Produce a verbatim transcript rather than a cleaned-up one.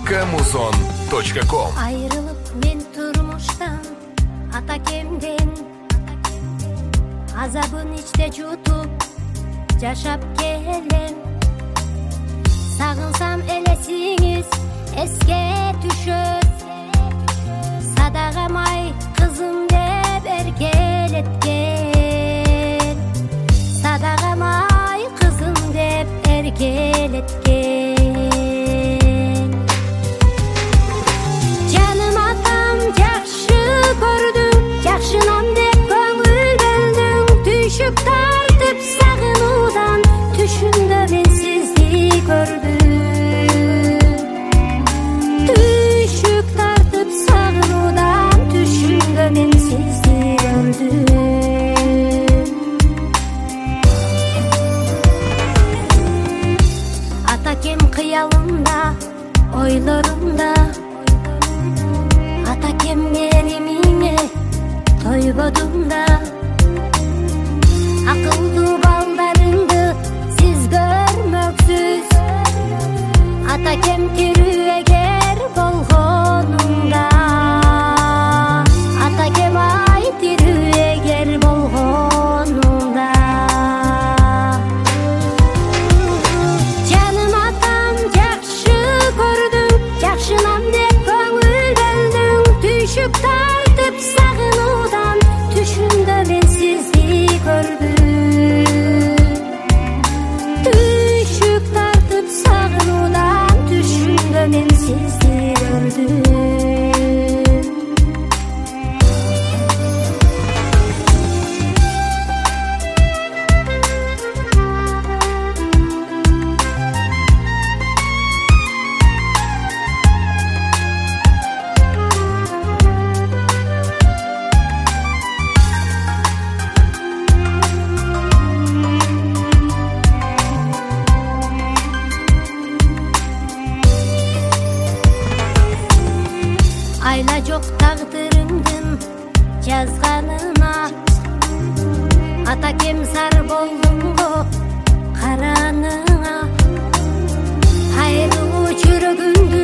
камузон точка ком. Айрылып мен турмуштан, атакемден азабын ичте жутуп жашап келем. Сагынсам элесиңиз эске түшөт, садагамай кызым деп эркелеткен, садагамай кызым деп эркелеткен. Жаным атам жакшы көрдүң, жакшынам деп көңүл бөлдүң, түшүк тартып сагынуудан түшүмдө мен сизди көрдүм. Түшүк тартып сагынуудан түшүмдө мен сизди көрдүм. Атакем кыялымда, ойлорумда, атакем меримиңе тойбодум да. Акылдуу балдарыңды сиз көрмөксүз, атакем тирүү эгер болгонумда, атакем ай тирүү эгер болгонумда. Жаным атам жакшы көрдүң, жакшынам деп көңүл бөлдүң, түшүк тартып сагынуудан түшүмдө мен сизди көрдүм. Түшүк тартып сагынуудан түшүмдө мен сизди көрдүм. Айла жок тагдырыңдын жазганына, атакем зар болдум го караныңа. Кайрылуу жүрөгүңдү